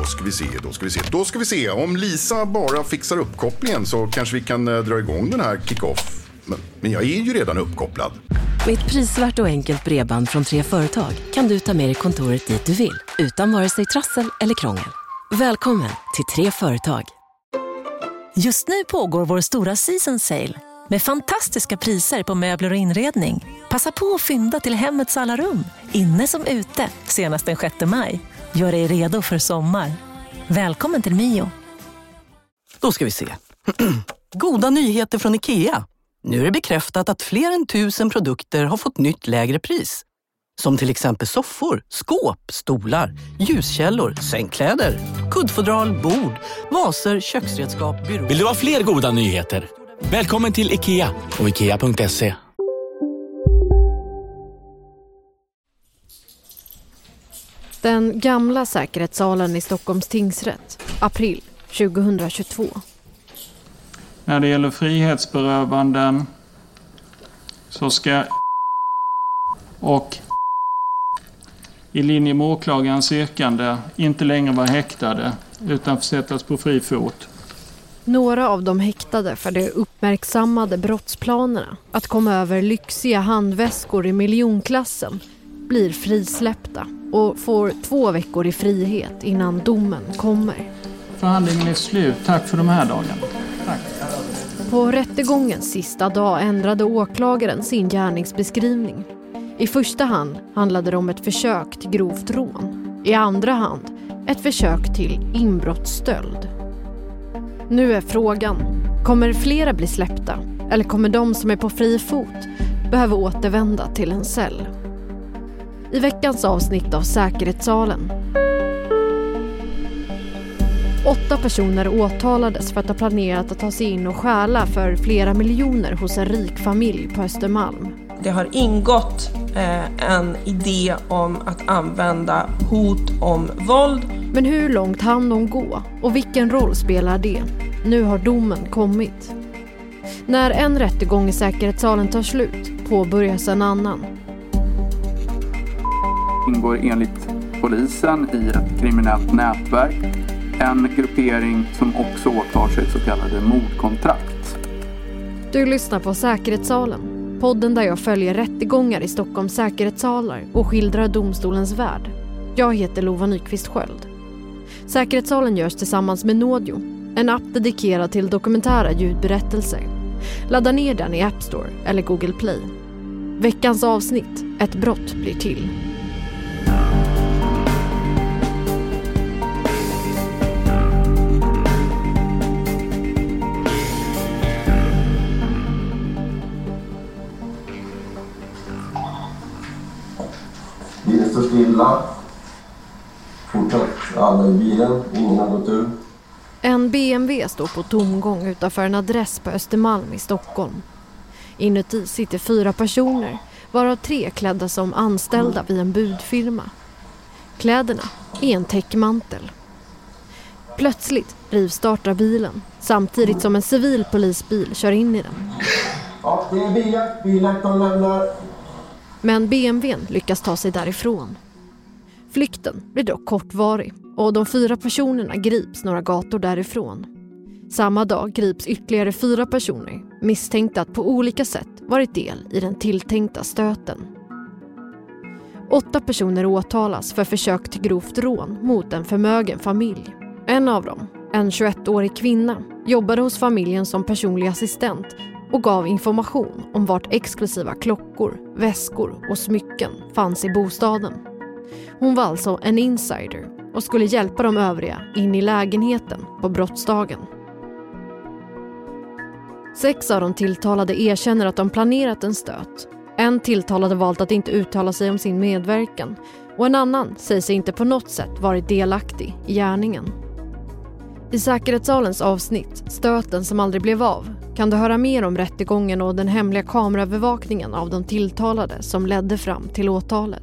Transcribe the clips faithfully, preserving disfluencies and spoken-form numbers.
ska vi se, då ska vi se, då ska vi se. Om Lisa bara fixar uppkopplingen så kanske vi kan eh, dra igång den här kick-off. Men, men jag är ju redan uppkopplad. Med ett prisvärt och enkelt bredband från Tre Företag kan du ta med dig kontoret dit du vill, utan vare sig trassel eller krångel. Välkommen till Tre Företag. Just nu pågår vår stora season sale med fantastiska priser på möbler och inredning. Passa på att fynda till hemmets alla rum, inne som ute, senast den sjätte maj. Gör dig redo för sommar. Välkommen till Mio. Då ska vi se. Goda nyheter från IKEA. Nu är det bekräftat att fler än tusen produkter har fått nytt lägre pris. Som till exempel soffor, skåp, stolar, ljuskällor, sängkläder, kuddfodral, bord, vaser, köksredskap, byråer. Vill du ha fler goda nyheter? Välkommen till IKEA och ikea punkt se. Den gamla säkerhetssalen i Stockholms tingsrätt, april tjugohundratjugotvå. När det gäller frihetsberövanden så ska och i linje med åklagarens yrkande inte längre vara häktade utan försättas på fri fot. Några av de häktade för de uppmärksammade brottsplanerna att komma över lyxiga handväskor i miljonklassen blir frisläppta och får två veckor i frihet innan domen kommer. Förhandlingen är slut. Tack för de här dagarna. Tack. På rättegångens sista dag ändrade åklagaren sin gärningsbeskrivning. I första hand handlade det om ett försök till grovt rån. I andra hand ett försök till inbrottsstöld. Nu är frågan, kommer flera bli släppta eller kommer de som är på fri fot behöva återvända till en cell? I veckans avsnitt av Säkerhetssalen. Åtta personer åtalades för att ha planerat att ta sig in och stjäla för flera miljoner hos en rik familj på Östermalm. Det har ingått eh, en idé om att använda hot om våld. Men hur långt hann de gå och vilken roll spelar det? Nu har domen kommit. När en rättegång i Säkerhetssalen tar slut påbörjas en annan. Ingår enligt polisen i ett kriminellt nätverk. En gruppering som också åtar sig så kallade mordkontrakt. Du lyssnar på Säkerhetssalen, podden där jag följer rättegångar i Stockholms säkerhetssalar och skildrar domstolens värld. Jag heter Lova Nyqvist Sköld. Säkerhetssalen görs tillsammans med Nodio, en app dedikerad till dokumentära ljudberättelser. Ladda ner den i App Store eller Google Play. Veckans avsnitt, ett brott blir till. Bilen står stilla. Fortsatt alla i bilen. Ingen har gått ur. En B M W står på tomgång utanför en adress på Östermalm i Stockholm. Inuti sitter fyra personer, varav tre klädda som anställda vid en budfirma. Kläderna är en täckmantel. Plötsligt rivstartar bilen, samtidigt som en civil polisbil kör in i den. Ja, det är biljakt. Biljakt de lämnar. Men B M W:n lyckas ta sig därifrån. Flykten blir dock kortvarig och de fyra personerna grips några gator därifrån. Samma dag grips ytterligare fyra personer misstänkta att på olika sätt varit del i den tilltänkta stöten. Åtta personer åtalas för försök till grovt rån mot en förmögen familj. En av dem, en tjugoettårig kvinna, jobbade hos familjen som personlig assistent och gav information om vart exklusiva klockor, väskor och smycken fanns i bostaden. Hon var alltså en insider och skulle hjälpa de övriga in i lägenheten på brottsdagen. Sex av de tilltalade erkänner att de planerat en stöt. En tilltalade valt att inte uttala sig om sin medverkan och en annan säger sig inte på något sätt varit delaktig i gärningen. I Säkerhetssalens avsnitt, Stöten som aldrig blev av, kan du höra mer om rättegången och den hemliga kameraövervakningen av de tilltalade som ledde fram till åtalet.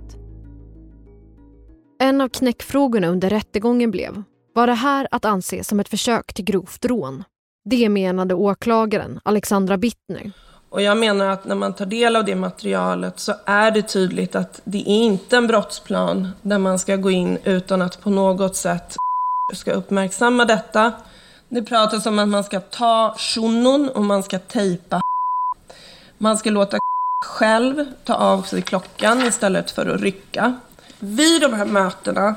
En av knäckfrågorna under rättegången blev, var det här att anse som ett försök till grovt rån? Det menade åklagaren Alexandra Bittner. Och jag menar att när man tar del av det materialet så är det tydligt att det är inte en brottsplan där man ska gå in utan att på något sätt ska uppmärksamma detta. Det pratas om att man ska ta shunon och man ska tejpa. Man ska låta själv ta av sig klockan istället för att rycka. Vid de här mötena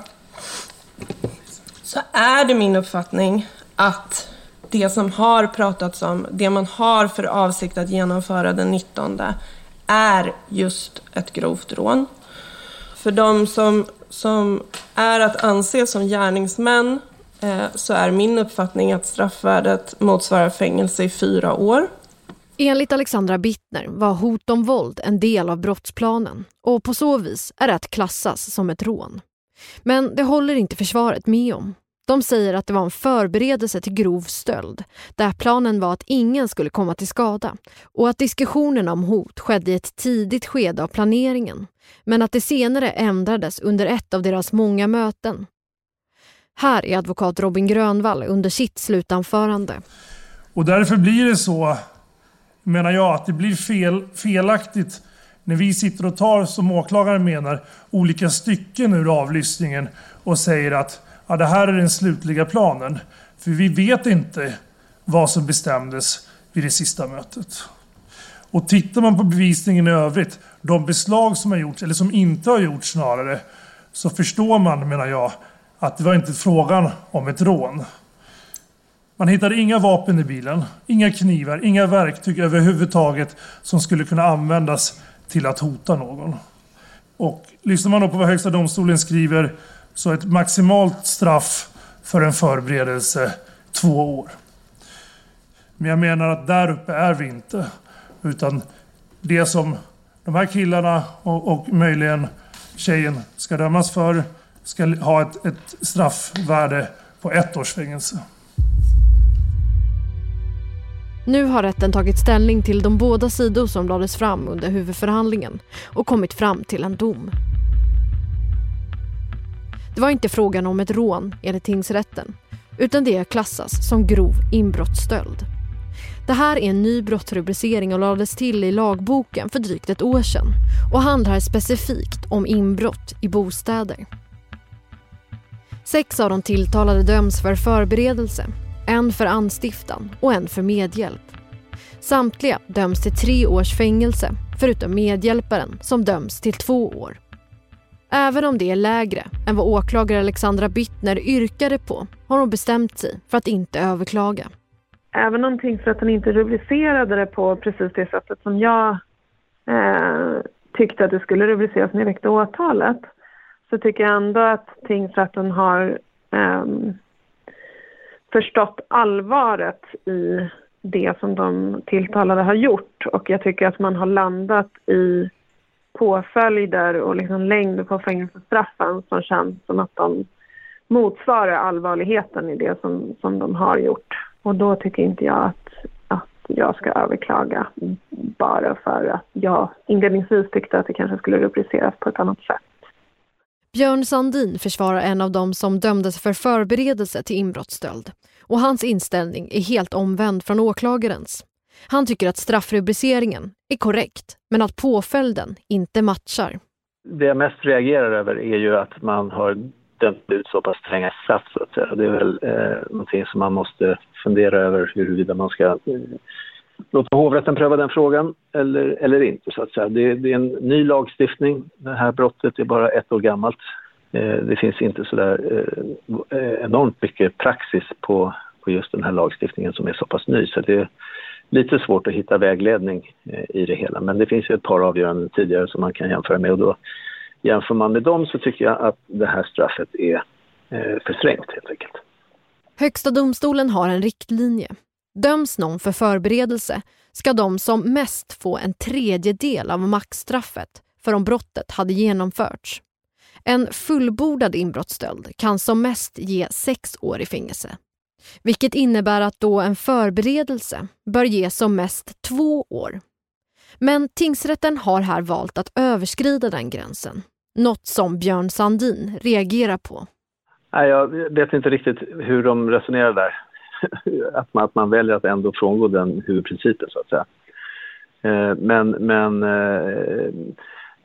så är det min uppfattning att det som har pratats om, det man har för avsikt att genomföra den nittonde är just ett grovt rån. För de som, som är att anse som gärningsmän eh, så är min uppfattning att straffvärdet motsvarar fängelse i fyra år. Enligt Alexandra Bittner var hot om våld en del av brottsplanen och på så vis är det att klassas som ett rån. Men det håller inte försvaret med om. De säger att det var en förberedelse till grov stöld där planen var att ingen skulle komma till skada och att diskussionen om hot skedde i ett tidigt skede av planeringen men att det senare ändrades under ett av deras många möten. Här är advokat Robin Grönvall under sitt slutanförande. Och därför blir det så, menar jag, att det blir fel, felaktigt när vi sitter och tar, som åklagare menar, olika stycken ur avlyssningen och säger att ja, det här är den slutliga planen. För vi vet inte vad som bestämdes vid det sista mötet. Och tittar man på bevisningen i övrigt, de beslag som har gjorts, eller som inte har gjorts snarare, så förstår man, menar jag, att det var inte frågan om ett rån. Man hittade inga vapen i bilen, inga knivar, inga verktyg överhuvudtaget som skulle kunna användas till att hota någon. Och lyssnar man då på vad Högsta domstolen skriver så ett maximalt straff för en förberedelse två år. Men jag menar att där uppe är vi inte. Utan det som de här killarna och, och möjligen tjejen ska dömas för ska ha ett, ett straffvärde på ett års fängelse. Nu har rätten tagit ställning till de båda sidor som lades fram under huvudförhandlingen och kommit fram till en dom. Det var inte frågan om ett rån enligt tingsrätten, utan det klassas som grov inbrottsstöld. Det här är en ny brottsrubricering och lades till i lagboken för drygt ett år sedan och handlar specifikt om inbrott i bostäder. Sex av de tilltalade döms för förberedelse, en för anstiftan och en för medhjälp. Samtliga döms till tre års fängelse, förutom medhjälparen som döms till två år. Även om det är lägre än vad åklagare Alexandra Bittner yrkade på har hon bestämt sig för att inte överklaga. Även om tingsrätten inte rubricerade det på precis det sättet som jag eh, tyckte att det skulle rubriceras när jag väckte åtalet, så tycker jag ändå att tingsrätten har eh, förstått allvaret i det som de tilltalade har gjort. Och jag tycker att man har landat i påföljder och liksom längd på fängelsestraffen som känns som att de motsvarar allvarligheten i det som, som de har gjort. Och då tycker inte jag att, att jag ska överklaga bara för att jag inledningsvis tyckte att det kanske skulle rubriceras på ett annat sätt. Björn Sandin försvarar en av dem som dömdes för förberedelse till inbrottsstöld. Och hans inställning är helt omvänd från åklagarens. Han tycker att straffrubriceringen är korrekt, men att påföljden inte matchar. Det jag mest reagerar över är ju att man har dömt ut så pass stränga straff. Så att säga. Det är väl eh, någonting som man måste fundera över huruvida man ska eh, låta hovrätten pröva den frågan eller, eller inte. Så att säga. Det, det är en ny lagstiftning. Det här brottet är bara ett år gammalt. Eh, det finns inte så där eh, enormt mycket praxis på, på just den här lagstiftningen som är så pass ny. Så det är lite svårt att hitta vägledning eh, i det hela. Men det finns ju ett par avgöranden tidigare som man kan jämföra med. Och då jämför man med dem så tycker jag att det här straffet är eh, för strängt helt enkelt. Högsta domstolen har en riktlinje. Döms någon för förberedelse ska de som mest få en tredjedel av maxstraffet för om brottet hade genomförts. En fullbordad inbrottsstöld kan som mest ge sex år i fängelse. Vilket innebär att då en förberedelse bör ge som mest två år. Men tingsrätten har här valt att överskrida den gränsen. Något som Björn Sandin reagerar på. Nej, jag vet inte riktigt hur de resonerar där. Att man, att man väljer att ändå frångå den huvudprincipen så att säga. Men, men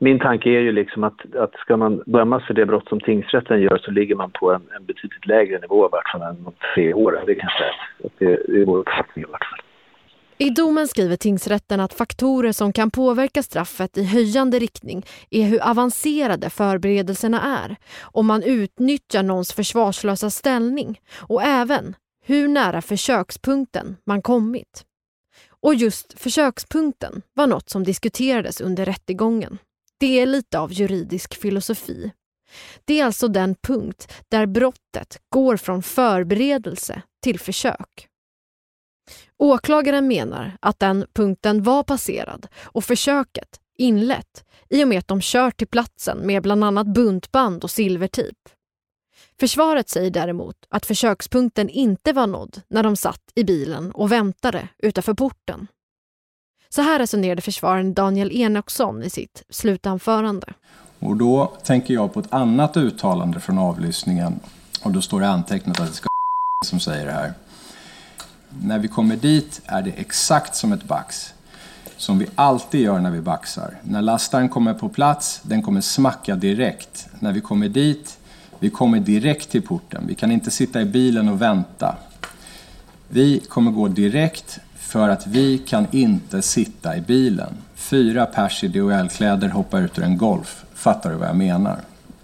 min tanke är ju liksom att, att ska man dömas för det brott som tingsrätten gör så ligger man på en, en betydligt lägre nivå i vart fall än de tre åren. Det kanske är, det, det är vår uppfattning i vart fall. I domen skriver tingsrätten att faktorer som kan påverka straffet i höjande riktning är hur avancerade förberedelserna är, om man utnyttjar någons försvarslösa ställning och även hur nära försökspunkten man kommit. Och just försökspunkten var något som diskuterades under rättegången. Det är lite av juridisk filosofi. Det är alltså den punkt där brottet går från förberedelse till försök. Åklagaren menar att den punkten var passerad och försöket inlett i och med att de kört till platsen med bland annat buntband och silvertejp. Försvaret säger däremot att försökspunkten inte var nådd när de satt i bilen och väntade utanför porten. Så här resonerade försvararen Daniel Enoksson i sitt slutanförande. Och då tänker jag på ett annat uttalande från avlyssningen, och då står det antecknat att det ska som säger det här. När vi kommer dit är det exakt som ett bax. Som vi alltid gör när vi baxar. När lastaren kommer på plats, den kommer smacka direkt. När vi kommer dit, vi kommer direkt till porten. Vi kan inte sitta i bilen och vänta. Vi kommer gå direkt för att vi kan inte sitta i bilen. Fyra pers i D H L-kläder hoppar ut ur en Golf. Fattar du vad jag menar?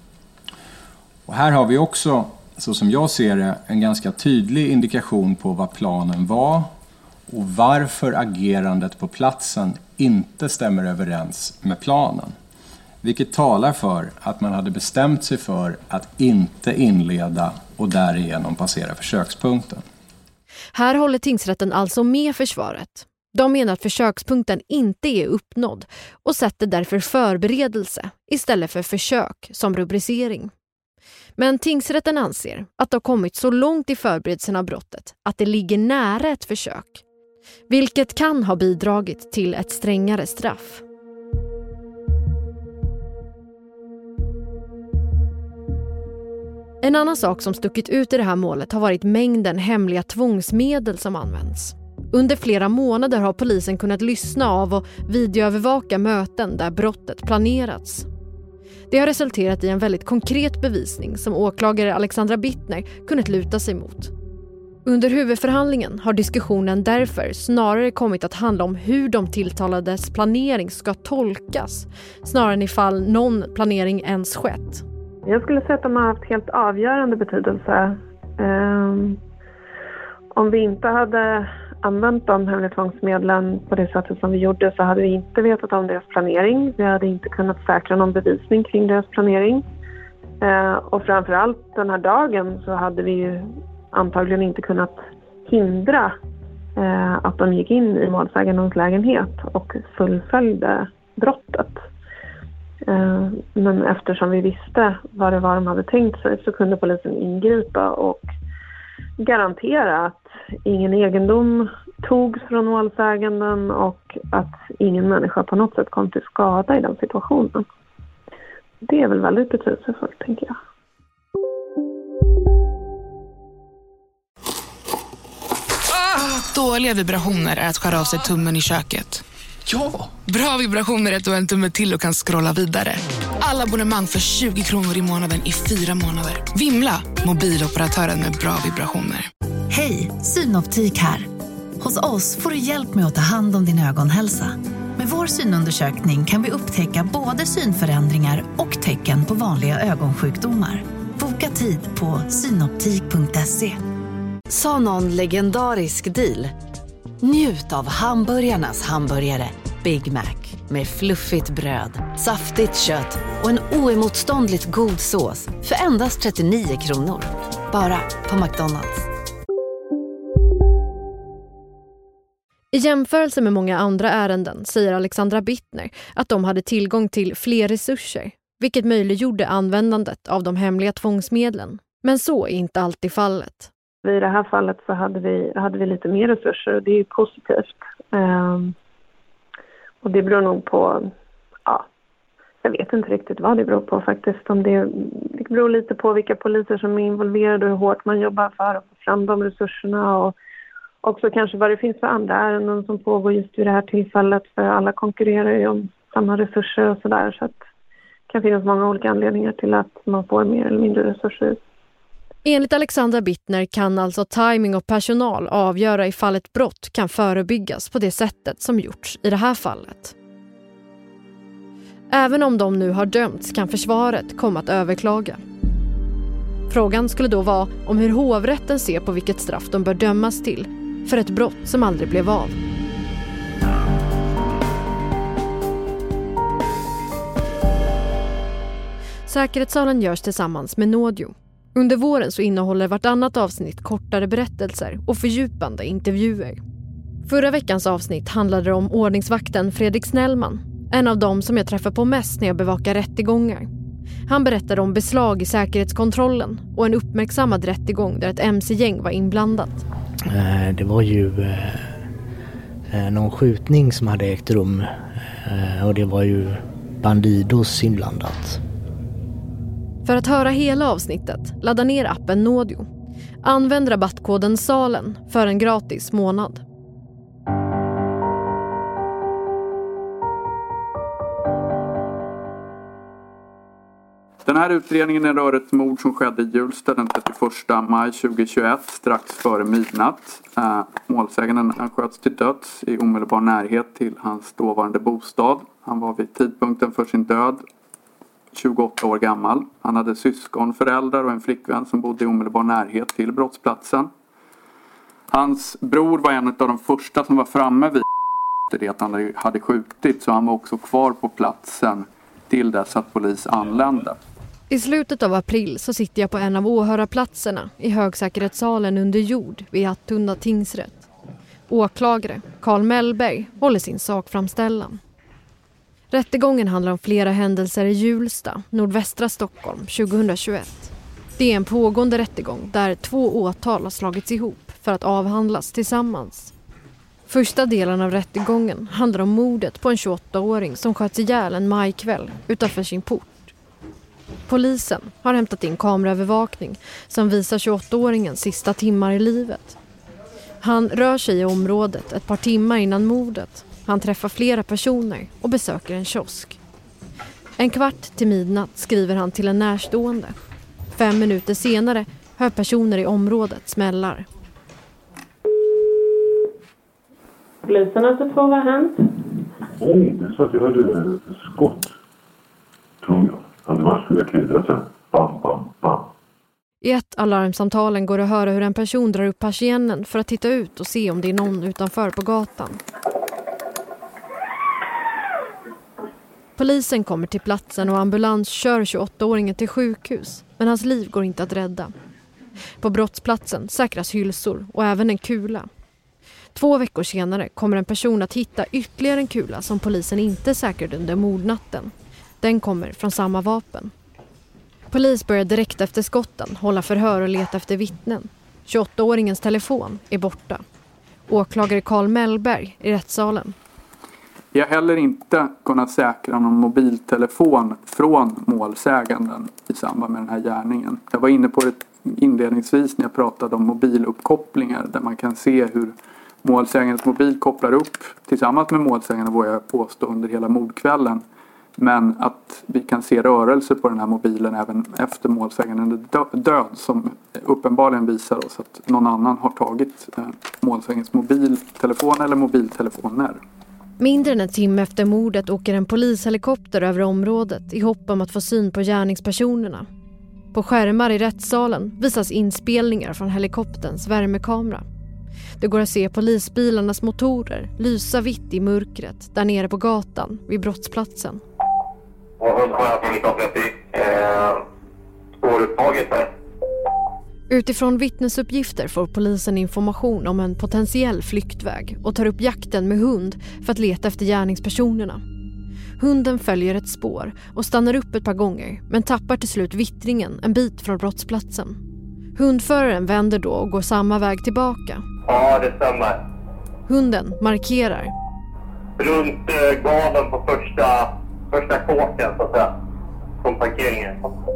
Och här har vi också, så som jag ser det, en ganska tydlig indikation på vad planen var och varför agerandet på platsen inte stämmer överens med planen. Vilket talar för att man hade bestämt sig för att inte inleda och därigenom passera försökspunkten. Här håller tingsrätten alltså med försvaret. De menar att försökspunkten inte är uppnådd och sätter därför förberedelse istället för försök som rubricering. Men tingsrätten anser att det har kommit så långt i förberedelsen av brottet att det ligger nära ett försök, vilket kan ha bidragit till ett strängare straff. En annan sak som stuckit ut i det här målet har varit mängden hemliga tvångsmedel som används. Under flera månader har polisen kunnat lyssna av och videoövervaka möten där brottet planerats. Det har resulterat i en väldigt konkret bevisning som åklagare Alexandra Bittner kunnat luta sig mot. Under huvudförhandlingen har diskussionen därför snarare kommit att handla om hur de tilltalades planering ska tolkas, snarare än ifall någon planering ens skett. Jag skulle säga att de har haft helt avgörande betydelse. Um, om vi inte hade använt de hemliga tvångsmedlen på det sättet som vi gjorde så hade vi inte vetat om deras planering. Vi hade inte kunnat säkra någon bevisning kring deras planering. Uh, och framförallt den här dagen så hade vi ju antagligen inte kunnat hindra uh, att de gick in i målsägandens lägenhet och fullföljde brottet. Men eftersom vi visste vad det var de hade tänkt sig så kunde polisen ingripa och garantera att ingen egendom togs från målsäganden och att ingen människa på något sätt kom till skada i den situationen. Det är väl väldigt betydelsefullt, tänker jag. Ah, dåliga vibrationer är att skära av sig tummen i köket. Ja! Bra vibrationer är att du har en tumme till och kan scrolla vidare. Alla abonnemang för tjugo kronor i månaden i fyra månader. Vimla! Mobiloperatören med bra vibrationer. Hej, Synoptik här. Hos oss får du hjälp med att ta hand om din ögonhälsa. Med vår synundersökning kan vi upptäcka både synförändringar och tecken på vanliga ögonsjukdomar. Boka tid på synoptik punkt se. Sa någon legendarisk deal? Njut av hamburgarnas hamburgare Big Mac med fluffigt bröd, saftigt kött och en oemotståndligt god sås för endast trettionio kronor. Bara på McDonald's. I jämförelse med många andra ärenden säger Alexandra Bittner att de hade tillgång till fler resurser, vilket möjliggjorde användandet av de hemliga tvångsmedlen. Men så är inte alltid fallet. I det här fallet så hade vi, hade vi lite mer resurser och det är ju positivt. Um, och det beror nog på, ja, jag vet inte riktigt vad det beror på faktiskt. Om det, det beror lite på vilka poliser som är involverade och hur hårt man jobbar för att få fram de resurserna. Och också kanske vad det finns för andra ärenden som pågår just vid det här tillfället. För alla konkurrerar ju om samma resurser och sådär. Så att kan finnas många olika anledningar till att man får mer eller mindre resurser. Enligt Alexandra Bittner kan alltså timing och personal avgöra ifall ett brott kan förebyggas på det sättet som gjorts i det här fallet. Även om de nu har dömts kan försvaret komma att överklaga. Frågan skulle då vara om hur hovrätten ser på vilket straff de bör dömas till för ett brott som aldrig blev av. Säkerhetssalen görs tillsammans med Nådio. Under våren så innehåller vartannat avsnitt kortare berättelser och fördjupande intervjuer. Förra veckans avsnitt handlade om ordningsvakten Fredrik Snellman, en av dem som jag träffar på mest när jag bevakar rättegångar. Han berättade om beslag i säkerhetskontrollen och en uppmärksammad rättegång där ett M C-gäng var inblandat. Det var ju någon skjutning som hade ägt rum och det var ju Bandidos inblandat. För att höra hela avsnittet, ladda ner appen Nådio. Använd rabattkoden SALEN för en gratis månad. Den här utredningen rör ett mord som skedde i Hjulsta den trettioförsta maj tjugohundratjugoett strax före midnatt. Äh, målsäganden sköts till döds i omedelbar närhet till hans dåvarande bostad. Han var vid tidpunkten för sin död tjugoåtta år gammal. Han hade syskon, föräldrar och en flickvän som bodde i omedelbar närhet till brottsplatsen. Hans bror var en av de första som var framme vid det att han hade skjutit, så han var också kvar på platsen till dess att polis anlände. I slutet av april så sitter jag på en av åhörarplatserna i högsäkerhetssalen under jord vid Attunda tingsrätt. Åklagare Carl Mellberg håller sin sakframställan. Rättegången handlar om flera händelser i Hjulsta, nordvästra Stockholm tjugohundratjugoett. Det är en pågående rättegång där två åtal har slagits ihop för att avhandlas tillsammans. Första delen av rättegången handlar om mordet på en tjugoåttaåring som sköts ihjäl en majkväll utanför sin port. Polisen har hämtat in kameraövervakning som visar tjugoåttaåringens sista timmar i livet. Han rör sig i området ett par timmar innan mordet. Han träffar flera personer och besöker en kiosk. En kvart till midnatt skriver han till en närstående. Fem minuter senare hör personer i området smällar. Polisen har sett på vad hänt. Nej, det så att jag hörde skott. Tror jag. Det var så jag kryddade sen. Bam, bam, bam. I ett alarmsamtalen går det att höra hur en person drar upp persiennen för att titta ut och se om det är någon utanför på gatan. Polisen kommer till platsen och ambulans kör tjugoåttaåringen till sjukhus, men hans liv går inte att rädda. På brottsplatsen säkras hylsor och även en kula. Två veckor senare kommer en person att hitta ytterligare en kula som polisen inte säkrade under mordnatten. Den kommer från samma vapen. Polis börjar direkt efter skotten hålla förhör och leta efter vittnen. tjugoåttaåringens telefon är borta. Åklagare Carl Mellberg i rättssalen. Jag har heller inte kunnat säkra någon mobiltelefon från målsäganden i samband med den här gärningen. Jag var inne på det inledningsvis när jag pratade om mobiluppkopplingar där man kan se hur målsägandens mobil kopplar upp tillsammans med målsäganden, vågar jag påstå, under hela mordkvällen. Men att vi kan se rörelse på den här mobilen även efter målsäganden är död som uppenbarligen visar oss att någon annan har tagit målsägandens mobiltelefon eller mobiltelefoner. Mindre än en timme efter mordet åker en polishelikopter över området i hopp om att få syn på gärningspersonerna. På skärmar i rättssalen visas inspelningar från helikopterns värmekamera. Det går att se polisbilarnas motorer lysa vitt i mörkret där nere på gatan vid brottsplatsen. Utifrån vittnesuppgifter får polisen information om en potentiell flyktväg och tar upp jakten med hund för att leta efter gärningspersonerna. Hunden följer ett spår och stannar upp ett par gånger men tappar till slut vittringen en bit från brottsplatsen. Hundföraren vänder då och går samma väg tillbaka. Ja, det stämmer. Hunden markerar. Runt eh, gaden på första, första kåken så att säga. Från parkeringen.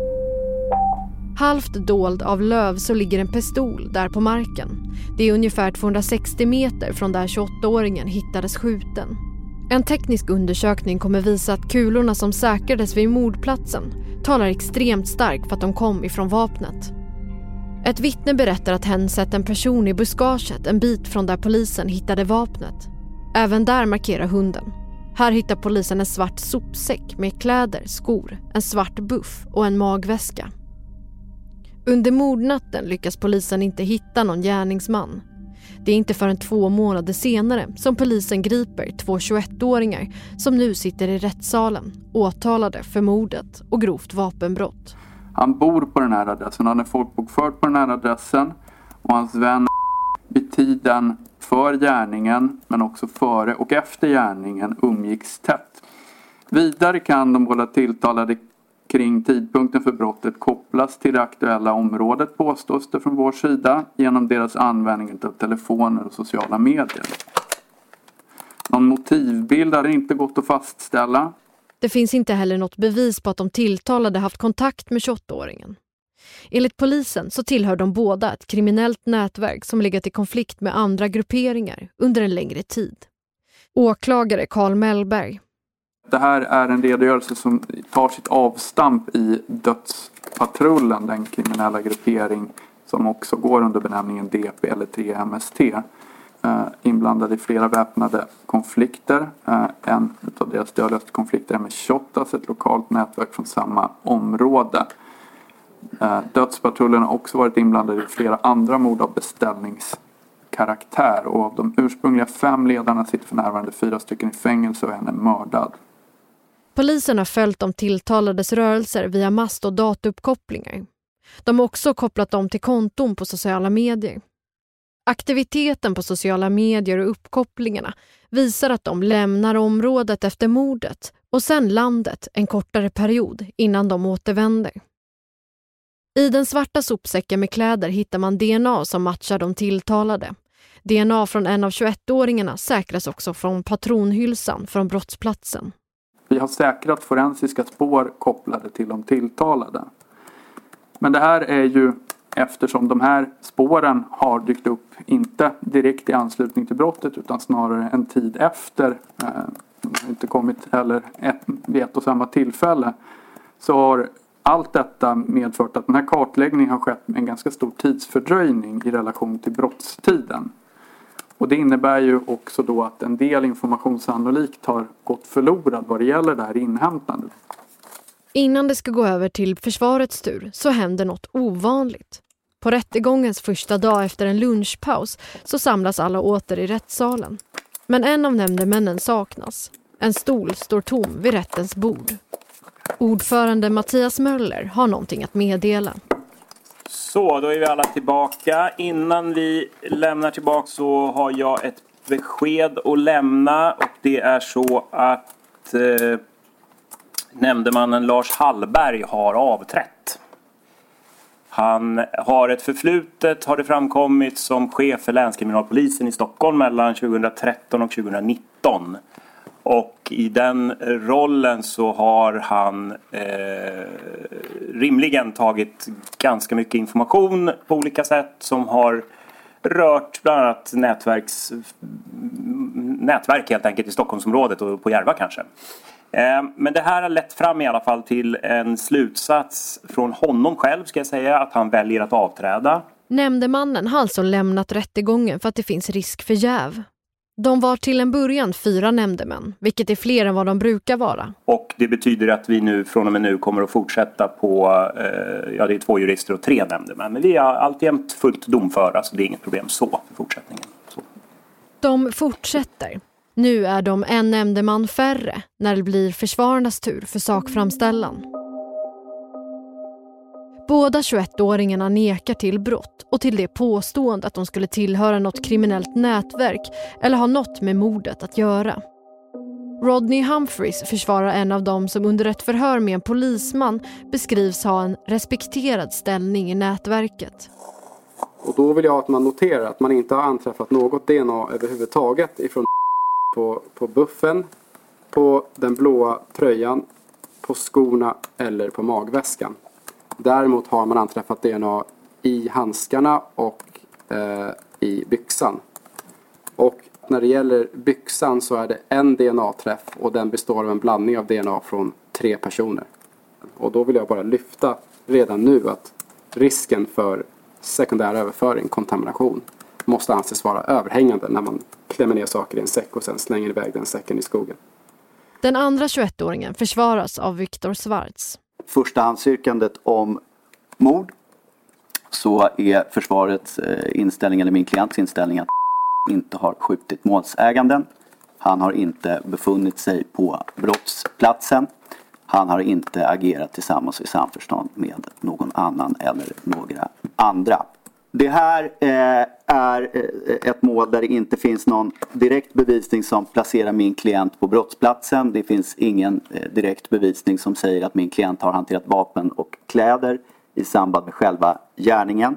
Halvt dold av löv så ligger en pistol där på marken. Det är ungefär tvåhundrasextio meter från där tjugoåttaåringen hittades skjuten. En teknisk undersökning kommer visa att kulorna som säkrades vid mordplatsen talar extremt starkt för att de kom ifrån vapnet. Ett vittne berättar att hen sett en person i buskaget en bit från där polisen hittade vapnet. Även där markerar hunden. Här hittar polisen en svart sopsäck med kläder, skor, en svart buff och en magväska. Under mordnatten lyckas polisen inte hitta någon gärningsman. Det är inte förrän två månader senare som polisen griper två tjugoettåringar som nu sitter i rättssalen, åtalade för mordet och grovt vapenbrott. Han bor på den här adressen, han är folkbokförd på den här adressen och hans vän vid tiden för gärningen men också före och efter gärningen umgicks tätt. Vidare kan de båda tilltalade kring tidpunkten för brottet kopplas till det aktuella området, påstås det från vår sida, genom deras användning av telefoner och sociala medier. Någon motivbild har inte gått att fastställa. Det finns inte heller något bevis på att de tilltalade haft kontakt med tjugoåttåringen. Enligt polisen så tillhör de båda ett kriminellt nätverk som legat i konflikt med andra grupperingar under en längre tid. Åklagare Carl Mellberg. Det här är en redogörelse som tar sitt avstamp i Dödspatrullen, den kriminella gruppering som också går under benämningen D P eller tre M S T. Eh, inblandade i flera väpnade konflikter. Eh, en av deras dödligaste konflikter är med Shottaz, ett lokalt nätverk från samma område. Eh, Dödspatrullen har också varit inblandade i flera andra mord av beställningskaraktär. Och av de ursprungliga fem ledarna sitter för närvarande fyra stycken i fängelse och en är mördad. Polisen har följt de tilltalades rörelser via mast- och datauppkopplingar. De har också kopplat dem till konton på sociala medier. Aktiviteten på sociala medier och uppkopplingarna visar att de lämnar området efter mordet och sen landet en kortare period innan de återvänder. I den svarta sopsäcken med kläder hittar man D N A som matchar de tilltalade. D N A från en av tjugoettåringarna säkras också från patronhylsan från brottsplatsen. Vi har säkrat forensiska spår kopplade till de tilltalade. Men det här är ju eftersom de här spåren har dykt upp inte direkt i anslutning till brottet utan snarare en tid efter. De har inte kommit heller ett, vid ett och samma tillfälle. Så har allt detta medfört att den här kartläggningen har skett med en ganska stor tidsfördröjning i relation till brottstiden. Och det innebär ju också då att en del information sannolikt har gått förlorad vad det gäller det här inhämtandet. Innan det ska gå över till försvarets tur så händer något ovanligt. På rättegångens första dag efter en lunchpaus så samlas alla åter i rättssalen. Men en av nämndemännen saknas. En stol står tom vid rättens bord. Ordförande Mattias Möller har någonting att meddela. Så, då är vi alla tillbaka. Innan vi lämnar tillbaka så har jag ett besked att lämna. Och det är så att eh, nämndemannen Lars Hallberg har avträtt. Han har ett förflutet, har det framkommit, som chef för länskriminalpolisen i Stockholm mellan tjugohundratretton och tjugohundranitton. Och i den rollen så har han eh, rimligen tagit ganska mycket information på olika sätt som har rört bland annat nätverks, nätverk helt enkelt i Stockholmsområdet och på Järva kanske. Eh, men det här har lett fram i alla fall till en slutsats från honom själv ska jag säga att han väljer att avträda. Nämndemannen har alltså lämnat rättegången för att det finns risk för jäv. De var till en början fyra nämndemän, vilket är fler än vad de brukar vara. Och det betyder att vi nu från och med nu kommer att fortsätta på, eh, ja det är två jurister och tre nämndemän. Men vi är alltjämt fullt domföra så det är inget problem så för fortsättningen. Så. De fortsätter. Nu är de en nämndeman färre när det blir försvararnas tur för sakframställan. Båda tjugoettåringarna nekar till brott och till det påstående att de skulle tillhöra något kriminellt nätverk eller ha något med mordet att göra. Rodney Humphreys försvarar en av dem som under ett förhör med en polisman beskrivs ha en respekterad ställning i nätverket. Och då vill jag att man noterar att man inte har anträffat något D N A överhuvudtaget ifrån på, på buffen, på den blåa tröjan, på skorna eller på magväskan. Däremot har man anträffat D N A i handskarna och eh, i byxan. Och när det gäller byxan så är det en D N A-träff och den består av en blandning av D N A från tre personer. Och då vill jag bara lyfta redan nu att risken för sekundär överföring, kontamination, måste anses vara överhängande när man klämmer ner saker i en säck och sen slänger iväg den säcken i skogen. Den andra tjugoett-åringen försvaras av Viktor Svarts. Förstahandsyrkandet om mord, så är försvarets inställning, eller min klients inställning, att inte har skjutit målsäganden. Han har inte befunnit sig på brottsplatsen. Han har inte agerat tillsammans i samförstånd med någon annan eller några andra. Det här eh, är ett mål där det inte finns någon direkt bevisning som placerar min klient på brottsplatsen. Det finns ingen eh, direkt bevisning som säger att min klient har hanterat vapen och kläder i samband med själva gärningen.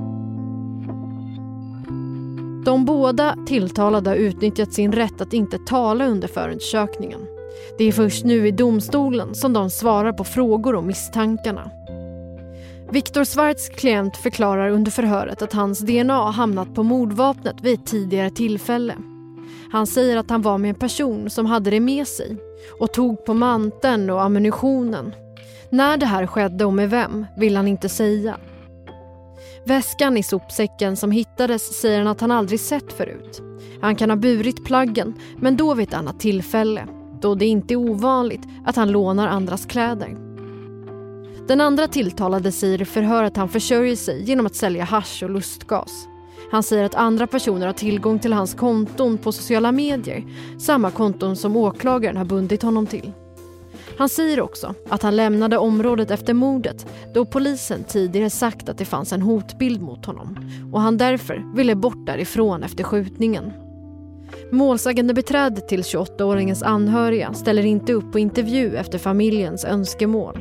De båda tilltalade har utnyttjat sin rätt att inte tala under förundersökningen. Det är först nu i domstolen som de svarar på frågor om misstankarna. Viktor Svarts klient förklarar under förhöret att hans D N A hamnat på mordvapnet vid ett tidigare tillfälle. Han säger att han var med en person som hade det med sig och tog på manteln och ammunitionen. När det här skedde och med vem vill han inte säga. Väskan i sopsäcken som hittades säger han att han aldrig sett förut. Han kan ha burit plaggen, men då vid ett annat tillfälle, då det inte är ovanligt att han lånar andras kläder. Den andra tilltalade säger i förhör att han försörjer sig genom att sälja hasch och lustgas. Han säger att andra personer har tillgång till hans konton på sociala medier, samma konton som åklagaren har bundit honom till. Han säger också att han lämnade området efter mordet då polisen tidigare sagt att det fanns en hotbild mot honom och han därför ville bort därifrån efter skjutningen. Målsägande beträde till tjugoåttaåringens anhöriga ställer inte upp på intervju efter familjens önskemål.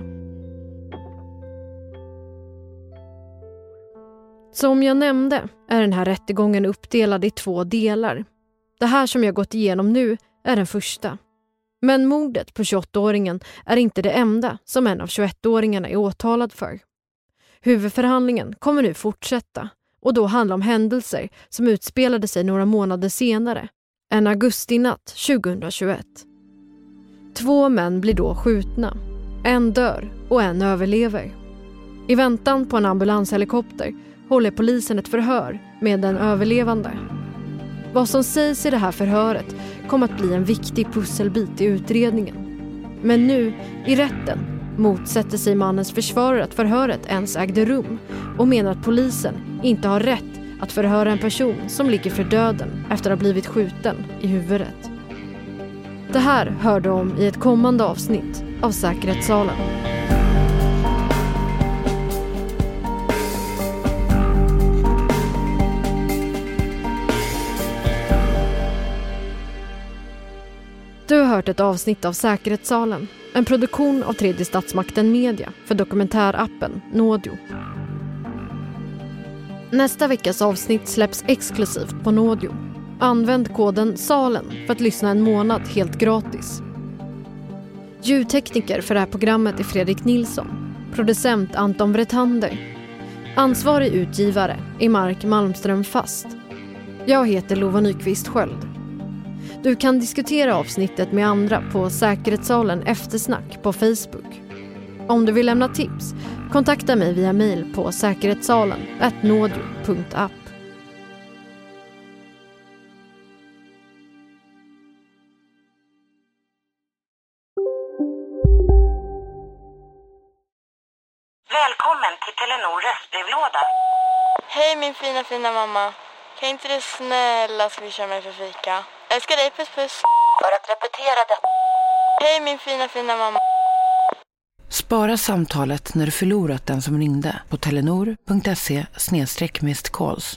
Som jag nämnde är den här rättegången uppdelad i två delar. Det här som jag gått igenom nu är den första. Men mordet på tjugoåttaåringen är inte det enda som en av tjugoettåringarna är åtalad för. Huvudförhandlingen kommer nu fortsätta och då handla om händelser som utspelade sig några månader senare, en augustinatt tjugohundratjugoett. Två män blir då skjutna. En dör och en överlever. I väntan på en ambulanshelikopter håller polisen ett förhör med den överlevande. Vad som sägs i det här förhöret kommer att bli en viktig pusselbit i utredningen. Men nu, i rätten, motsätter sig mannens försvarare att förhöret ens ägde rum och menar att polisen inte har rätt att förhöra en person som ligger för döden efter att ha blivit skjuten i huvudet. Det här hör du om i ett kommande avsnitt av Säkerhetssalen. Du har hört ett avsnitt av Säkerhetssalen, en produktion av tredje statsmakten media för dokumentärappen Nådio. Nästa veckas avsnitt släpps exklusivt på Nådio. Använd koden SALEN för att lyssna en månad helt gratis. Ljudtekniker för det här programmet är Fredrik Nilsson. Producent Anton Vretander. Ansvarig utgivare är Mark Malmström Fast. Jag heter Lova Nyqvist Sköld. Du kan diskutera avsnittet med andra på Säkerhetssalen Eftersnack på Facebook. Om du vill lämna tips, kontakta mig via mail på säkerhetssalen at nådio punkt app. Välkommen till Telenor röstbrevlåda. Hej min fina fina mamma. Kan inte du snälla swisha mig för fika? Älskar dig, puss puss. För att repetera det. Hej min fina fina mamma. Spara samtalet när du förlorat den som ringde på telenor punkt se slash missed calls.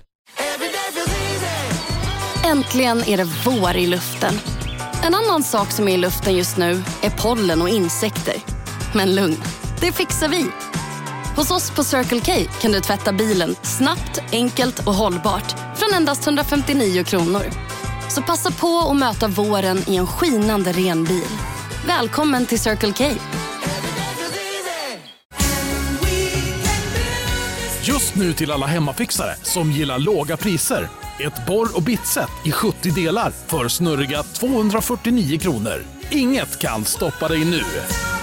Äntligen är det vår i luften. En annan sak som är i luften just nu är pollen och insekter. Men lugn, det fixar vi. Hos oss på Circle K kan du tvätta bilen snabbt, enkelt och hållbart från endast hundrafemtionio kronor. Så passa på att möta våren i en skinande ren bil. Välkommen till Circle K. Just nu till alla hemmafixare som gillar låga priser. Ett borr- och bitset i sjuttio delar för snurriga tvåhundrafyrtionio kronor. Inget kan stoppa dig nu.